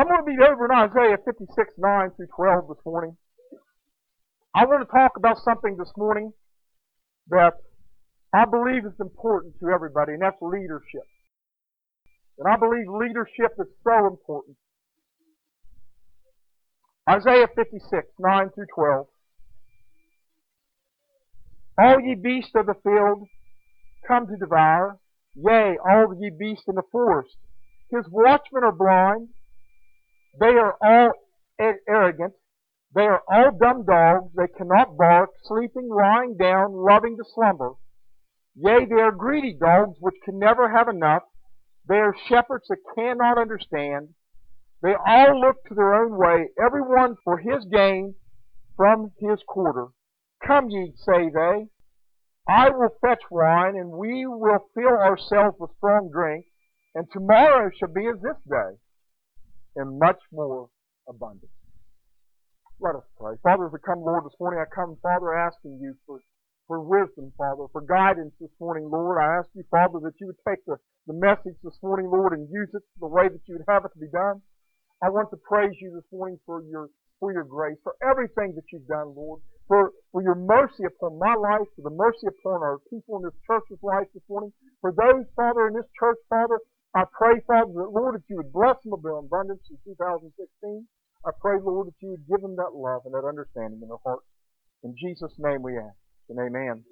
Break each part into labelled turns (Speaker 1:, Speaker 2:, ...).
Speaker 1: I'm going to be over in Isaiah 56, 9 through 12 this morning. I want to talk about something this morning that I believe is important to everybody, and that's leadership. And I believe leadership is so important. Isaiah 56, 9 through 12. All ye beasts of the field, come to devour. Yea, all ye beasts in the forest. His watchmen are blind. They are all arrogant. They are all dumb dogs. They cannot bark, sleeping, lying down, loving to slumber. Yea, they are greedy dogs which can never have enough. They are shepherds that cannot understand. They all look to their own way, every one for his gain from his quarter. Come ye, say they. I will fetch wine, and we will fill ourselves with strong drink, and tomorrow shall be as this day, and much more abundant. Let us pray. Father, as we come, Lord, this morning, I come, Father, asking you for wisdom, Father, for guidance this morning, Lord. I ask you, Father, that you would take the message this morning, Lord, and use it the way that you would have it to be done. I want to praise you this morning for your grace, for everything that you've done, Lord, for your mercy upon my life, for the mercy upon our people in this church's life this morning. For those, Father, in this church, Father, I pray, Father, that, Lord, that you would bless them with their abundance in 2016. I pray, Lord, that you would give them that love and that understanding in their hearts. In Jesus' name we ask, and amen.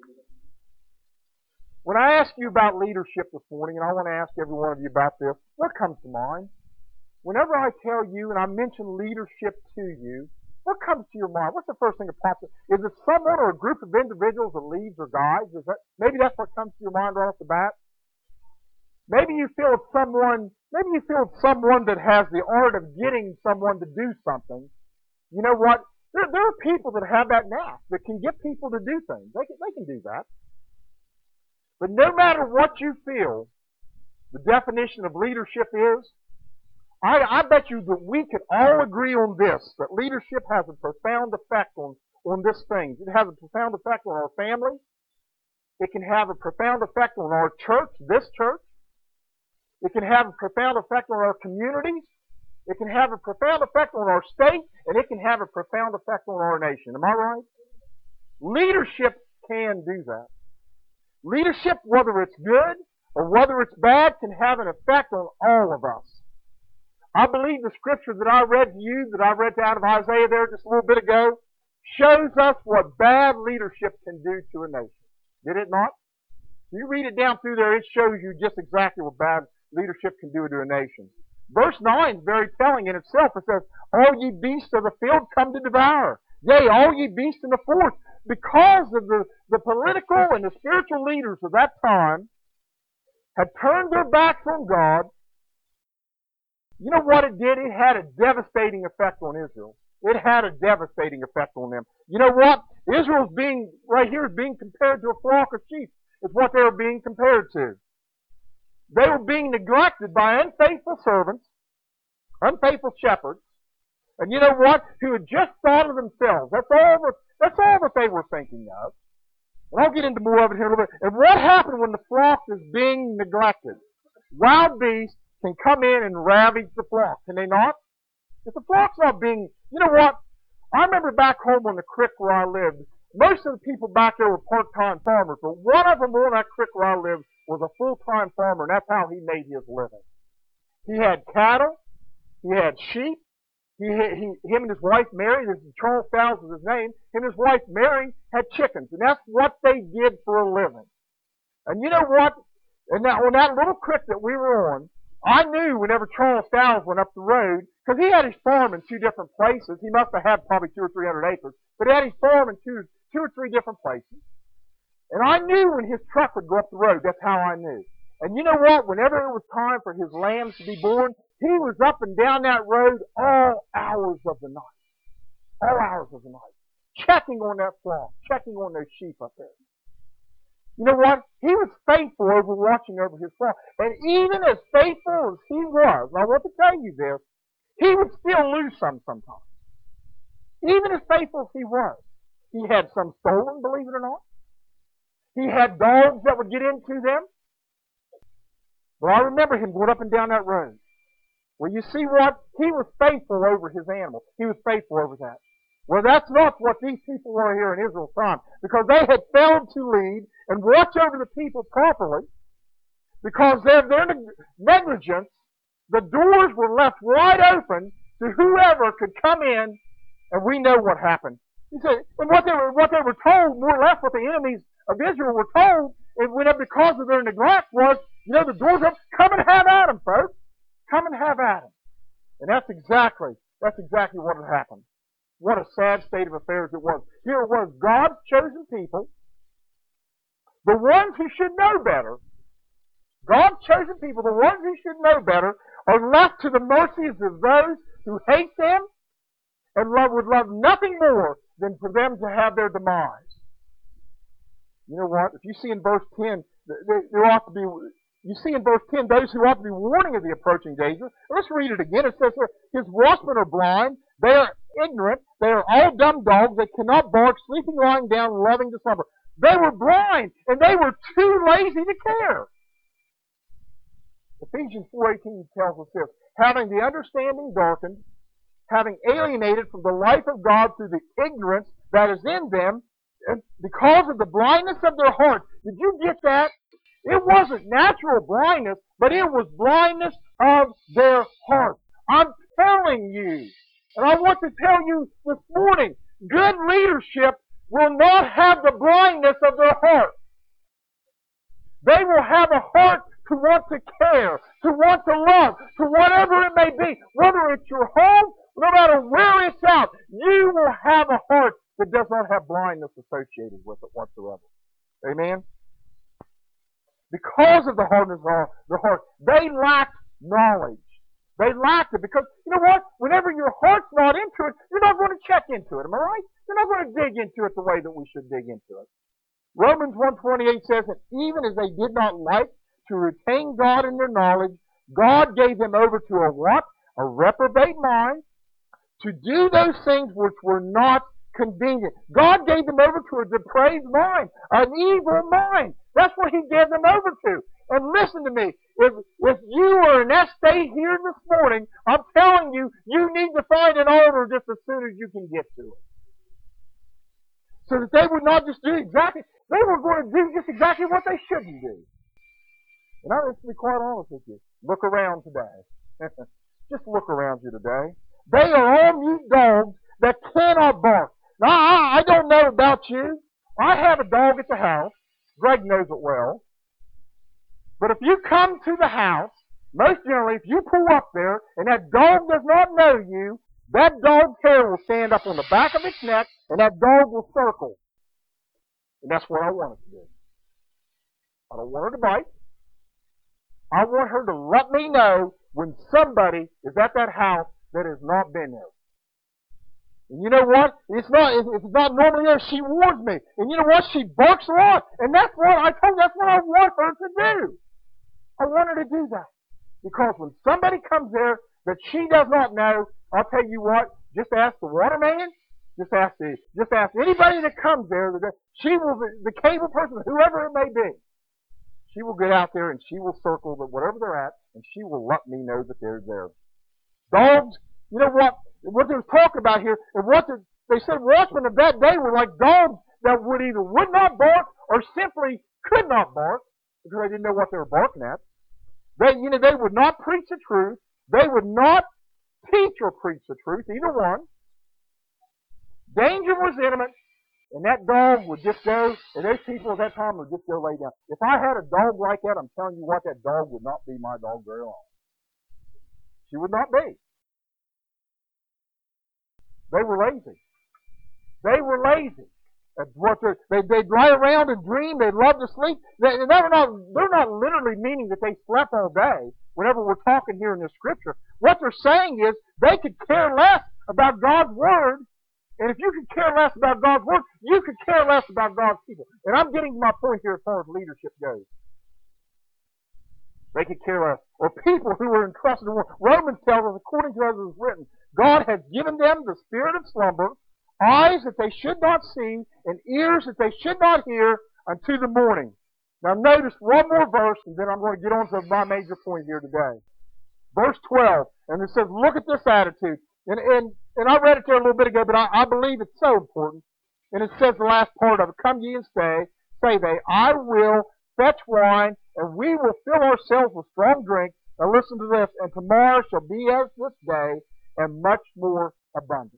Speaker 1: When I ask you about leadership this morning, and I want to ask every one of you about this, what comes to mind? Whenever I tell you and I mention leadership to you, what comes to your mind? What's the first thing that pops up? Is it someone or a group of individuals that leads or guides? Maybe that's what comes to your mind right off the bat. Maybe you feel it's someone that has the art of getting someone to do something. You know what? There are people that have that knack, that can get people to do things. They can do that. But no matter what you feel, the definition of leadership is, I bet you that we could all agree on this, that leadership has a profound effect on this thing. It has a profound effect on our family. It can have a profound effect on our church, this church. It can have a profound effect on our communities. It can have a profound effect on our state, and it can have a profound effect on our nation. Am I right? Leadership can do that. Leadership, whether it's good or whether it's bad, can have an effect on all of us. I believe the scripture that I read to you, that I read out of Isaiah there just a little bit ago, shows us what bad leadership can do to a nation. Did it not? If you read it down through there, it shows you just exactly what bad leadership can do to a nation. Verse 9 is very telling in itself. It says, all ye beasts of the field come to devour. Yea, all ye beasts in the forest. Because of the political and the spiritual leaders of that time had turned their backs on God, you know what it did? It had a devastating effect on Israel. It had a devastating effect on them. You know what? Israel's right here is being compared to a flock of sheep. It's what they were being compared to. They were being neglected by unfaithful servants, unfaithful shepherds, and you know what? Who had just thought of themselves. That's all that they were thinking of. And I'll get into more of it here in a little bit. And what happened when the flock is being neglected? Wild beasts can come in and ravage the flock, can they not? If the flock's not being, you know what? I remember back home on the creek where I lived, most of the people back there were part-time farmers, but one of them on that creek where I lived was a full-time farmer, and that's how he made his living. He had cattle, he had sheep, him and his wife Mary, this is Charles Fowles is his name, him and his wife Mary had chickens, and that's what they did for a living. And you know what? And now on that little creek that we were on, I knew whenever Charles Fowles went up the road, because he had his farm in two different places. He must have had probably 200 or 300 acres, but he had his farm in two or three different places. And I knew when his truck would go up the road. That's how I knew. And you know what? Whenever it was time for his lambs to be born, he was up and down that road all hours of the night. All hours of the night. Checking on that flock, checking on those sheep up there. You know what? He was faithful watching over his flock. And even as faithful as he was, and I want to tell you this, he would still lose sometimes. Even as faithful as he was. He had some stolen, believe it or not. He had dogs that would get into them. But I remember him going up and down that road, Well, you see what? He was faithful over his animals. He was faithful over that. Well, that's not what these people were here in Israel's time, because they had failed to lead and watch over the people properly. Because of their negligence, the doors were left wide open to whoever could come in, and we know what happened. He said, and what they were told, more or less what the enemies of Israel were told, because of their neglect was, the doors up, come and have at them, folks. Come and have at them. And that's exactly what had happened. What a sad state of affairs it was. Here it was, God's chosen people, the ones who should know better, God's chosen people, the ones who should know better, are left to the mercies of those who hate them and would love nothing more than for them to have their demise. You know what? If you see in verse 10, there ought to be, you see in verse 10 those who ought to be warning of the approaching danger. Let's read it again. It says here, his watchmen are blind, they are ignorant, they are all dumb dogs, they cannot bark, sleeping, lying down, loving to slumber. They were blind, and they were too lazy to care. Ephesians 4:18 tells us this, having the understanding darkened, having alienated from the life of God through the ignorance that is in them, and because of the blindness of their heart. Did you get that? It wasn't natural blindness, but it was blindness of their heart. I'm telling you, and I want to tell you this morning, good leadership will not have the blindness of their heart. They will have a heart to want to care, to want to love, to whatever it may be. Whether it's your home, no matter where it's at, you will have a heart that does not have blindness associated with it whatsoever. Amen? Because of the hardness of their heart, they lacked knowledge. They lacked it because, you know what? Whenever your heart's not into it, you're not going to check into it. Am I right? You're not going to dig into it the way that we should dig into it. Romans 1:28 says that even as they did not like to retain God in their knowledge, God gave them over to a what? A reprobate mind, to do those things which were not convenient. God gave them over to a depraved mind, an evil mind. That's what He gave them over to. And listen to me, if you are in that state here this morning, I'm telling you, you need to find an altar just as soon as you can get to it. So that they would not just do exactly, they were going to do just exactly what they shouldn't do. And I'm just to be quite honest with you. Look around today. Just look around you today. They are all mute dogs that cannot bark. Now, I don't know about you. I have a dog at the house. Greg knows it well. But if you come to the house, most generally, if you pull up there and that dog does not know you, that dog's hair will stand up on the back of its neck and that dog will circle. And that's what I want it to do. I don't want her to bite. I want her to let me know when somebody is at that house that has not been there. And you know what? It's not normally there. She warns me. And you know what? She barks a lot. And that's what I want her to do. I want her to do that. Because when somebody comes there that she does not know, I'll tell you what, just ask the waterman, just ask anybody that comes there, the cable person, whoever it may be, she will get out there and she will circle whatever they're at, and she will let me know that they're there. Dogs, you know what they were talking about here, and they said watchmen of that day were like dogs that would not bark or simply could not bark because they didn't know what they were barking at. They would not preach the truth. They would not teach or preach the truth, either one. Danger was imminent, and that dog would just go, and those people at that time would just go lay down. If I had a dog like that, I'm telling you what, that dog would not be my dog very long. She would not be. They were lazy. They were lazy. They'd lie around and dream. They'd love to sleep. They're not literally meaning that they slept all day whenever we're talking here in this scripture. What they're saying is they could care less about God's Word. And if you could care less about God's Word, you could care less about God's people. And I'm getting to my point here as far as leadership goes. They could care less. Or people who are entrusted in war. Romans tells us, according to as it is written, God has given them the spirit of slumber, eyes that they should not see, and ears that they should not hear, unto the morning. Now notice one more verse, and then I'm going to get on to my major point here today. Verse 12, and it says, look at this attitude. And I read it there a little bit ago, but I believe it's so important. And it says the last part of it, come ye and say they, I will fetch wine, and we will fill ourselves with strong drink. Now listen to this, and tomorrow shall be as this day, and much more abundant.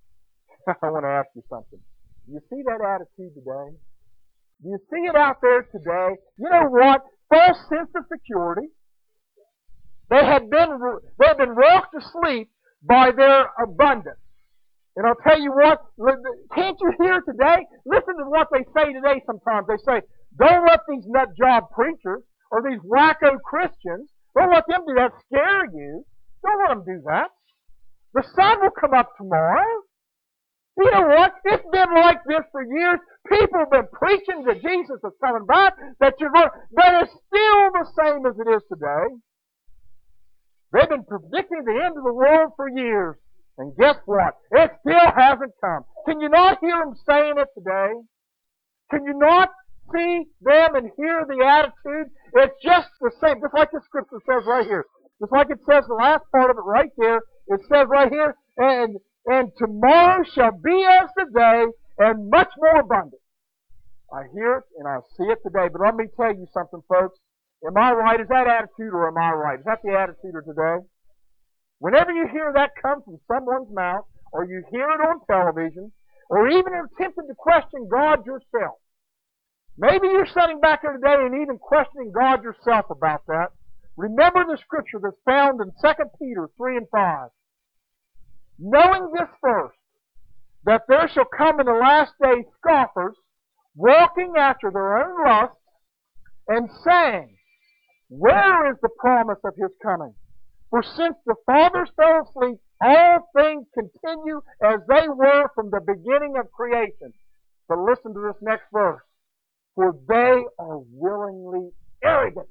Speaker 1: I want to ask you something. Do you see that attitude today? Do you see it out there today? You know what? False sense of security. They had been rocked to sleep by their abundance. And I'll tell you what, can't you hear today? Listen to what they say today sometimes. They say, don't let these nut job preachers or these wacko Christians, don't let them do that scare you. Don't let them do that. The sun will come up tomorrow. You know what? It's been like this for years. People have been preaching that Jesus is coming back, that you're going, but it's still the same as it is today. They've been predicting the end of the world for years. And guess what? It still hasn't come. Can you not hear them saying it today? Can you not see them and hear the attitude? It's just the same, just like the scripture says right here. Just like it says the last part of it right there. It says right here, and tomorrow shall be as the day, and much more abundant. I hear it and I see it today. But let me tell you something, folks. Am I right? Is that attitude or am I right? Is that the attitude of today? Whenever you hear that come from someone's mouth, or you hear it on television, or even attempting to question God yourself, maybe you're sitting back here today and even questioning God yourself about that. Remember the scripture that's found in 2 Peter 3 and 5. Knowing this first, that there shall come in the last days scoffers, walking after their own lusts, and saying, where is the promise of his coming? For since the fathers fell asleep, all things continue as they were from the beginning of creation. But listen to this next verse. For they are willingly arrogant.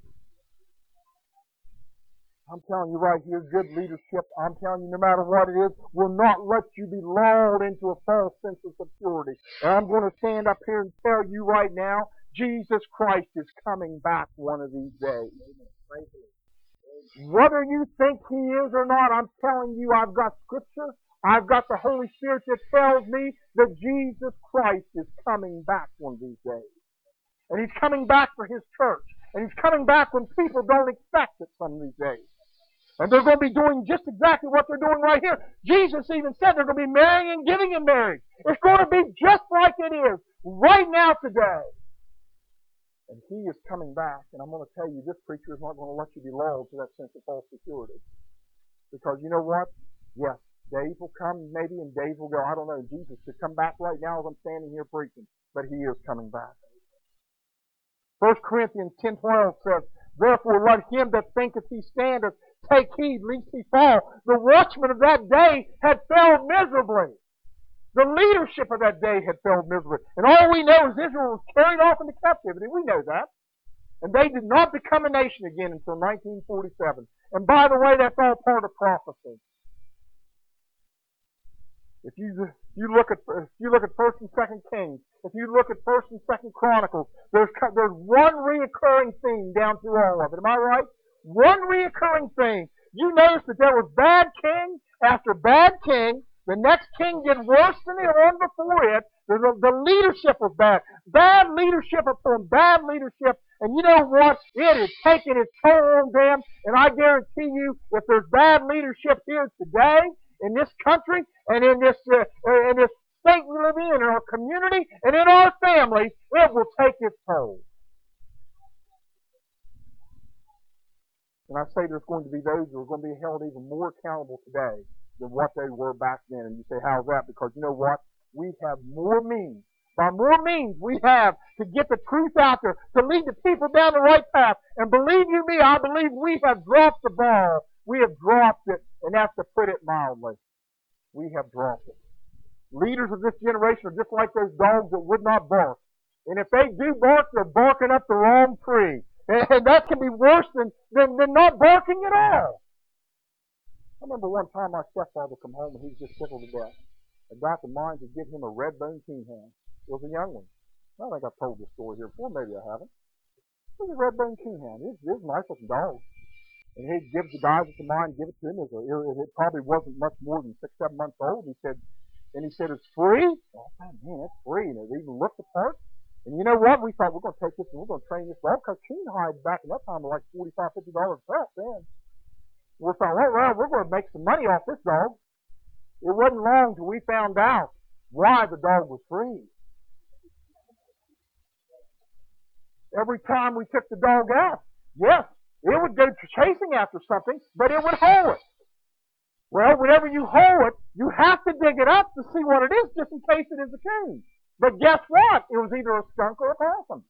Speaker 1: I'm telling you right here, good leadership, I'm telling you no matter what it is, will not let you be lulled into a false sense of security. And I'm going to stand up here and tell you right now, Jesus Christ is coming back one of these days. Whether you think He is or not, I'm telling you, I've got Scripture, I've got the Holy Spirit that tells me that Jesus Christ is coming back one of these days. And He's coming back for His church. And He's coming back when people don't expect it some of these days. And they're going to be doing just exactly what they're doing right here. Jesus even said they're going to be marrying and giving in marriage. It's going to be just like it is right now today. And He is coming back. And I'm going to tell you, this preacher is not going to let you be lulled to that sense of false security. Because you know what? Yes, days will come maybe and days will go. I don't know. Jesus could come back right now as I'm standing here preaching. But He is coming back. 1 Corinthians 10:12 says, therefore let him that thinketh he standeth take heed lest he fall. The watchmen of that day had failed miserably. The leadership of that day had failed miserably. And all we know is Israel was carried off into captivity. We know that. And they did not become a nation again until 1947. And by the way, that's all part of prophecy. If you look at 1st and 2nd Kings, if you look at 1st and 2nd Chronicles, there's one reoccurring theme down through all of it. Am I right? One reoccurring theme. You notice that there was bad king after bad king. The next king did worse than the one before it. The leadership was bad. Bad leadership upon bad leadership. And you know what? It is taking its toll on them. And I guarantee you, if there's bad leadership here today, in this country, and in this state we live in our community, and in our families, it will take its toll. And I say there's going to be those who are going to be held even more accountable today than what they were back then. And you say, how's that? Because you know what? We have more means. By more means we have to get the truth out there, to lead the people down the right path. And believe you me, I believe we have dropped the ball. We have dropped it, and that's to put it mildly. We have dropped it. Leaders of this generation are just like those dogs that would not bark. And if they do bark, they're barking up the wrong tree. And that can be worse than not barking at all. I remember one time my stepfather come home and he was just tickled to death. I got the mind to give him a red-bone coonhound. It was a young one. I think I've told this story here before. Maybe I haven't. It was a red-bone coonhound. It was a nice looking dog. And he'd give the guys at the mine, give it to him. It probably wasn't much more than 6, 7 months old. He said, it's free. Oh, man, that's free. And it even looked the part. And you know what? We thought, we're going to take this and we're going to train this dog, because coon hide back in that time was like $45, $50 a pet then. We thought, well, we're going to make some money off this dog. It wasn't long till we found out why the dog was free. Every time we took the dog out, yes, it would go chasing after something, but it would hole it. Well, whenever you hole it, you have to dig it up to see what it is, just in case it is a coon. But guess what? It was either a skunk or a possum.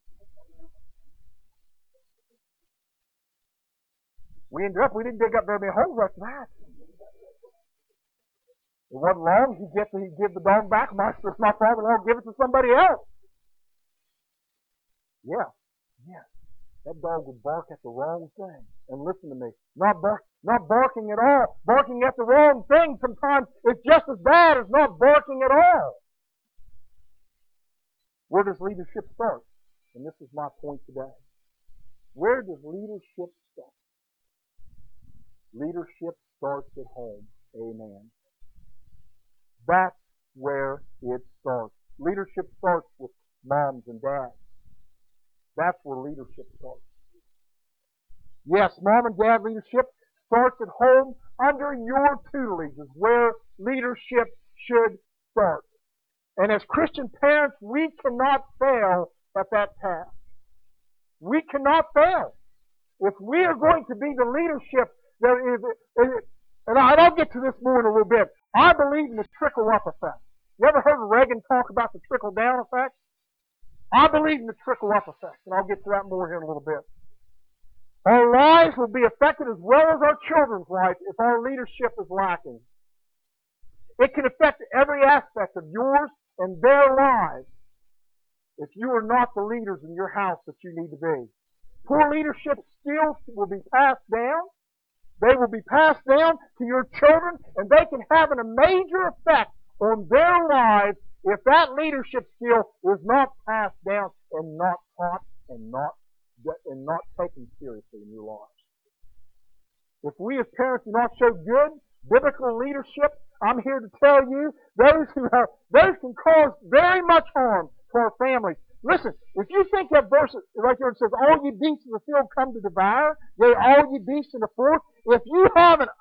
Speaker 1: We didn't dig up very many holes after that. It wasn't long, he'd give the dog back. My father-in-law give it to somebody else. Yeah. That dog would bark at the wrong thing. And listen to me, not barking at all. Barking at the wrong thing sometimes is just as bad as not barking at all. Where does leadership start? And this is my point today. Where does leadership start? Leadership starts at home. Amen. That's where it starts. Leadership starts with moms and dads. That's where leadership starts. Yes, mom and dad leadership starts at home. Under your tutelage is where leadership should start. And as Christian parents, we cannot fail at that task. We cannot fail. If we are going to be the leadership that is, and I'll get to this more in a little bit, I believe in the trickle-up effect. You ever heard Reagan talk about the trickle-down effect? I believe in the trickle-up effect, and I'll get to that more here in a little bit. Our lives will be affected as well as our children's life if our leadership is lacking. It can affect every aspect of yours and their lives if you are not the leaders in your house that you need to be. Poor leadership skills will be passed down. They will be passed down to your children, and they can have a major effect on their lives if that leadership skill is not passed down and not taught and not taken seriously in your lives. If we as parents do not show good biblical leadership, I'm here to tell you those can cause very much harm to our families. Listen, if you think that verse right there, it says, "All ye beasts of the field come to devour, yea, all ye beasts in the forest." If it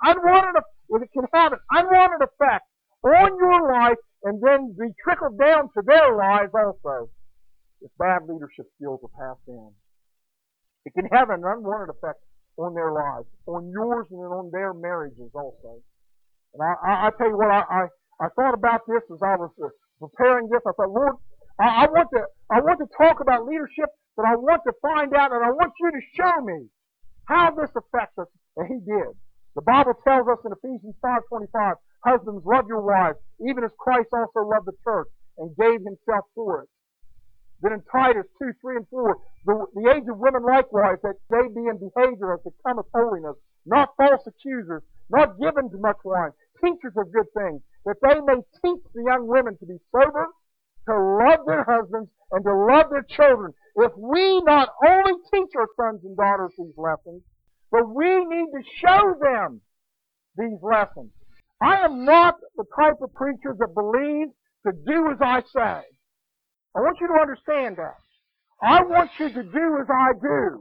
Speaker 1: can have an unwanted effect on your life and then be trickled down to their lives also, if bad leadership skills are passed down, it can have an unwanted effect on their lives, on yours and on their marriages also. And I tell you what, I thought about this as I was preparing this. I thought, Lord, I want to talk about leadership, but I want to find out, and I want you to show me how this affects us. And He did. The Bible tells us in Ephesians 5:25, "Husbands, love your wives, even as Christ also loved the church and gave Himself for it." Then in Titus 2:3 and 4, the age of women likewise, that they be in behavior as becometh holiness, not false accusers, not given to much wine, teachers of good things, that they may teach the young women to be sober, to love their husbands, and to love their children. If we not only teach our sons and daughters these lessons, but we need to show them these lessons. I am not the type of preacher that believes to do as I say. I want you to understand that. I want you to do as I do.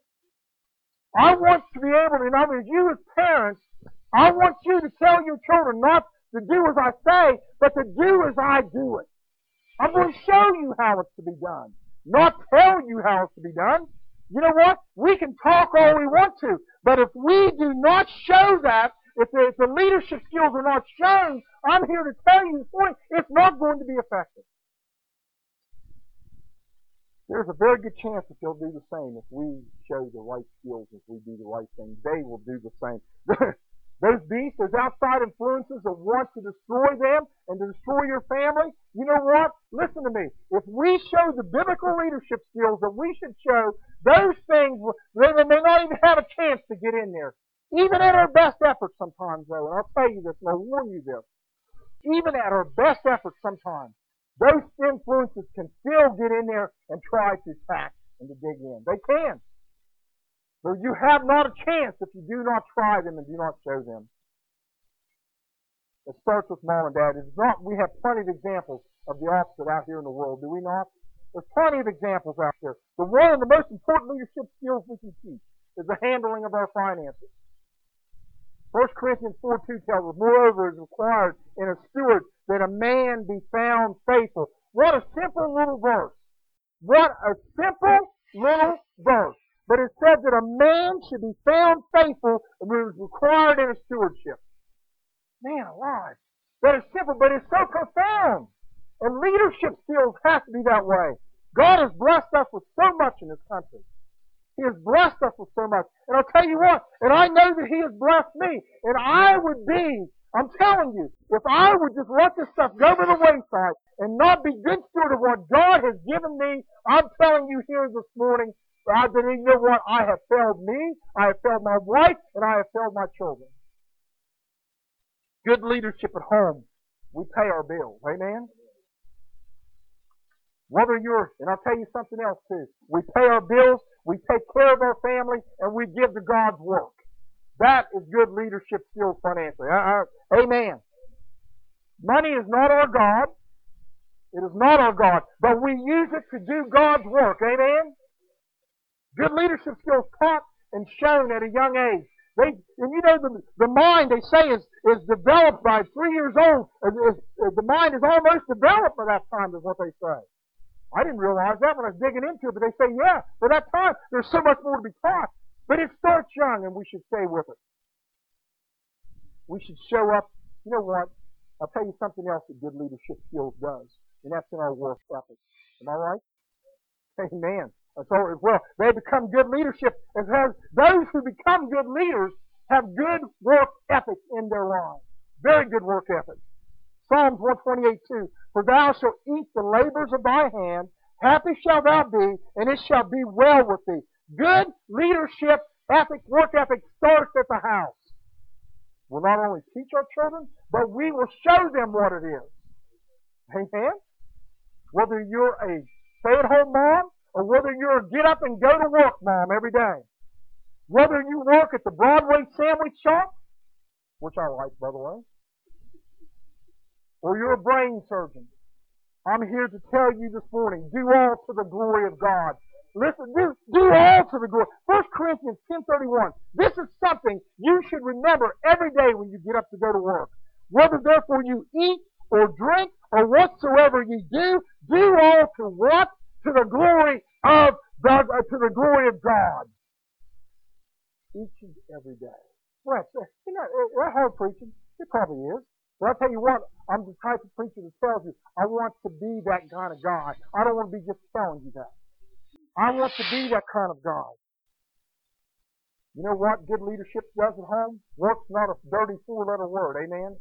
Speaker 1: I want to be able to, in other words, you as parents, I want you to tell your children not to do as I say, but to do as I do it. I'm going to show you how it's to be done, not tell you how it's to be done. You know what? We can talk all we want to, but if we do not show that, if the leadership skills are not shown, I'm here to tell you this morning, it's not going to be effective. There's a very good chance that they'll do the same if we show the right skills, if we do the right thing. They will do the same. Those beasts, those outside influences that want to destroy them and to destroy your family, you know what? Listen to me. If we show the biblical leadership skills that we should show, those things, they may not even have a chance to get in there. Even at our best efforts sometimes, though, and I'll tell you this, and I'll warn you this, even at our best efforts sometimes, those influences can still get in there and try to attack and to dig in. They can. For you have not a chance if you do not try them and do not show them. It starts with mom and dad. It's not, we have plenty of examples of the opposite out here in the world, do we not? There's plenty of examples out there. But one of the most important leadership skills we can teach is the handling of our finances. 1 Corinthians 4:2 tells us, moreover, it is required in a steward that a man be found faithful. What a simple little verse. What a simple little verse. But it said that a man should be found faithful and it is required in a stewardship. Man alive. That is simple, but it's so profound. And leadership skills have to be that way. God has blessed us with so much in this country. He has blessed us with so much. And I'll tell you what, and I know that He has blessed me. And I would be, I'm telling you, if I would just let this stuff go to the wayside and not be good steward of what God has given me, I'm telling you here this morning, I believe, you know what, I have failed me, I have failed my wife, and I have failed my children. Good leadership at home. We pay our bills. Amen? Whether you're, and I'll tell you something else too. We pay our bills, we take care of our family, and we give to God's work. That is good leadership skills financially. Amen. Money is not our God. It is not our God. But we use it to do God's work. Amen? Good leadership skills taught and shown at a young age. And you know, the mind, they say, is developed by 3 years old. The mind is almost developed by that time, is what they say. I didn't realize that when I was digging into it, but they say, yeah, for that time, there's so much more to be taught. But it starts young, and we should stay with it. We should show up. You know what? I'll tell you something else that good leadership skills does, and that's in our work ethic. Am I right? Amen. So, well, they become good leadership. And those who become good leaders have good work ethic in their lives. Very good work ethic. Psalms 128:2. For thou shalt eat the labors of thy hand, happy shalt thou be, and it shall be well with thee. Good leadership ethic, work ethic starts at the house. We'll not only teach our children, but we will show them what it is. Amen? Whether you're a stay-at-home mom, or whether you're a get up and go to work mom every day. Whether you work at the Broadway sandwich shop, which I like, by the way, or you're a brain surgeon, I'm here to tell you this morning, do all to the glory of God. Listen, do all to the glory. 1 Corinthians 10:31. This is something you should remember every day when you get up to go to work. Whether therefore you eat or drink or whatsoever you do all to what? To the glory of God. Each and every day. Well, you know, that hard preaching. It probably is. But I'll tell you what, I'm the type of preacher that tells you, I want to be that kind of guy. I don't want to be just telling you that. I want to be that kind of guy. You know what good leadership does at home? Work's not a dirty 4-letter word. Amen?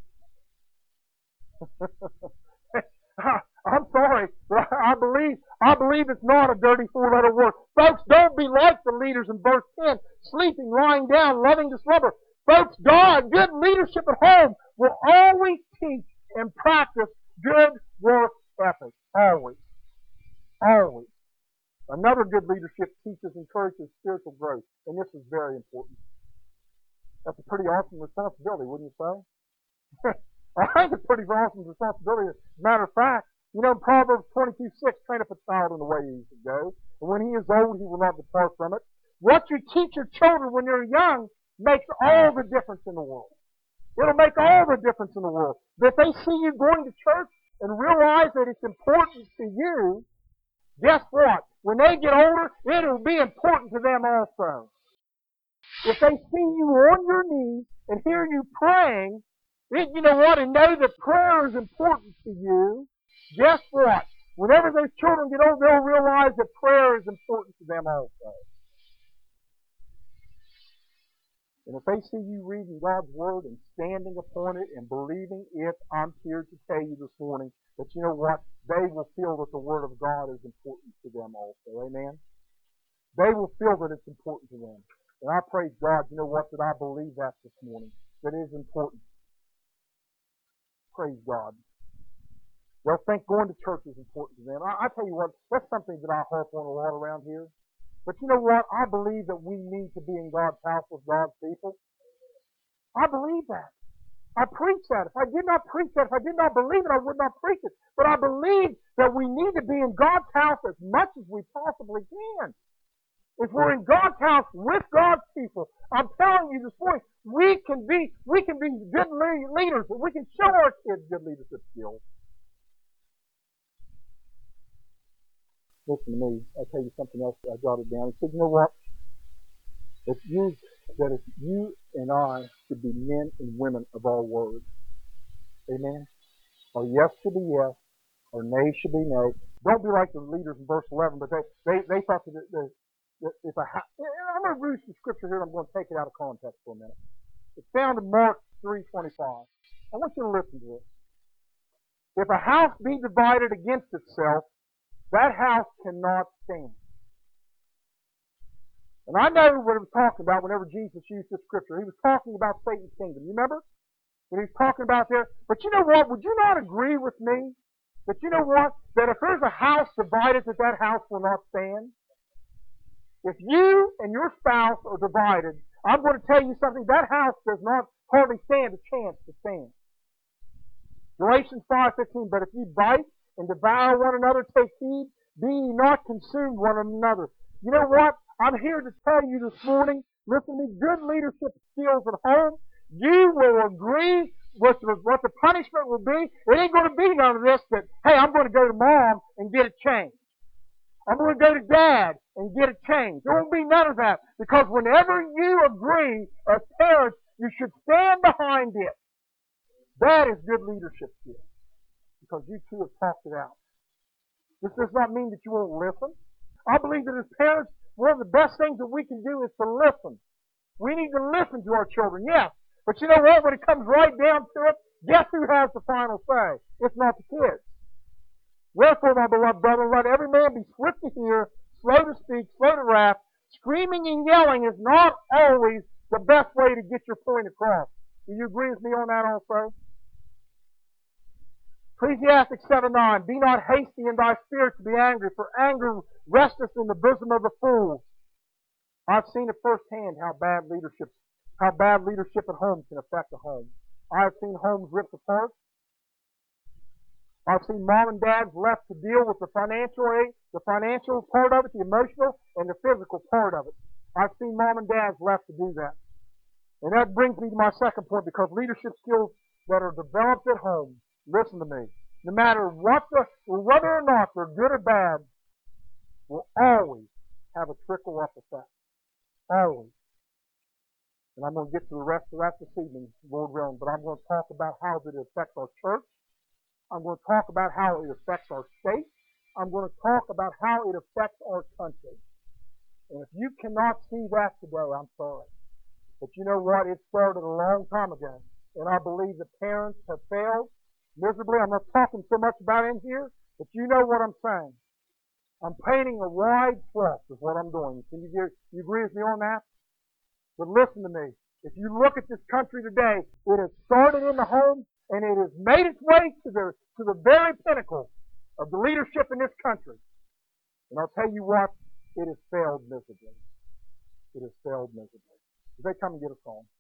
Speaker 1: I'm sorry, but I believe it's not a dirty 4-letter word. Folks, don't be like the leaders in verse 10, sleeping, lying down, loving to slumber. Folks, good leadership at home will always teach and practice good work ethic. Always. Always. Another good leadership teaches and encourages spiritual growth, and this is very important. That's a pretty awesome responsibility, wouldn't you say? I think it's a pretty awesome responsibility. As a matter of fact, you know, Proverbs 22:6, train up a child in the way he should go, and when he is old, he will not depart from it. What you teach your children when you're young makes all the difference in the world. It'll make all the difference in the world. If they see you going to church and realize that it's important to you, guess what? When they get older, it'll be important to them also. If they see you on your knees and hear you praying, you know what, and know that prayer is important to you, guess what? Whenever those children get old, they'll realize that prayer is important to them also. And if they see you reading God's Word and standing upon it and believing it, I'm here to tell you this morning that you know what? They will feel that the Word of God is important to them also. Amen? They will feel that it's important to them. And I praise God, you know what, that I believe that this morning. That it is important. Praise God. They'll think going to church is important to them. I tell you what, that's something that I harp on a lot around here. But you know what? I believe that we need to be in God's house with God's people. I believe that. I preach that. If I did not preach that, if I did not believe it, I would not preach it. But I believe that we need to be in God's house as much as we possibly can. If we're in God's house with God's people, I'm telling you this morning, we can be good leaders. We can show our kids good leadership skills. Listen to me. I'll tell you something else that I jotted down. He said, you know what? If you and I should be men and women of our words. Amen? Or yes should be yes, or nay should be nay. Don't be like the leaders in verse 11, but they thought that if I'm going to read some scripture here, and I'm going to take it out of context for a minute. It's found in Mark 3:25. I want you to listen to this. If a house be divided against itself, that house cannot stand. And I know what he was talking about whenever Jesus used this scripture. He was talking about Satan's kingdom. You remember? When he was talking about there. But you know what? Would you not agree with me? That you know what? That if there's a house divided, that house will not stand? If you and your spouse are divided, I'm going to tell you something. That house does not hardly stand a chance to stand. Galatians 5:15. But if you bite and devour one another, take heed, be ye not consumed one another. You know what? I'm here to tell you this morning, listen to me, good leadership skills at home. You will agree with what the punishment will be. It ain't going to be none of this that, hey, I'm going to go to mom and get it changed. I'm going to go to dad and get it changed. There won't be none of that. Because whenever you agree as parents, you should stand behind it. That is good leadership skills. Because you two have talked it out. This does not mean that you won't listen. I believe that as parents, one of the best things that we can do is to listen. We need to listen to our children, yes. But you know what? When it comes right down to it, guess who has the final say? It's not the kids. Wherefore, my beloved brethren, let every man be swift to hear, slow to speak, slow to wrath. Screaming and yelling is not always the best way to get your point across. Do you agree with me on that also? Ecclesiastes 7:9. Be not hasty in thy spirit to be angry, for anger resteth in the bosom of a fool. I've seen it firsthand how bad leadership at home can affect a home. I have seen homes ripped apart. I've seen mom and dads left to deal with the financial part of it, the emotional, and the physical part of it. I've seen mom and dads left to do that. And that brings me to my second point, because leadership skills that are developed at home, listen to me, no matter whether or not they're good or bad, will always have a trickle-up effect. Always. And I'm going to get to the rest of that this evening, Lord willing, but I'm going to talk about how it affects our church. I'm going to talk about how it affects our state. I'm going to talk about how it affects our country. And if you cannot see that today, I'm sorry. But you know what? It started a long time ago. And I believe the parents have failed miserably. I'm not talking so much about in here, but you know what I'm saying. I'm painting a wide swath is what I'm doing. Can you agree with me on that? But listen to me. If you look at this country today, it has started in the home, and it has made its way to the very pinnacle of the leadership in this country. And I'll tell you what, it has failed miserably. It has failed miserably. As they come and get a song.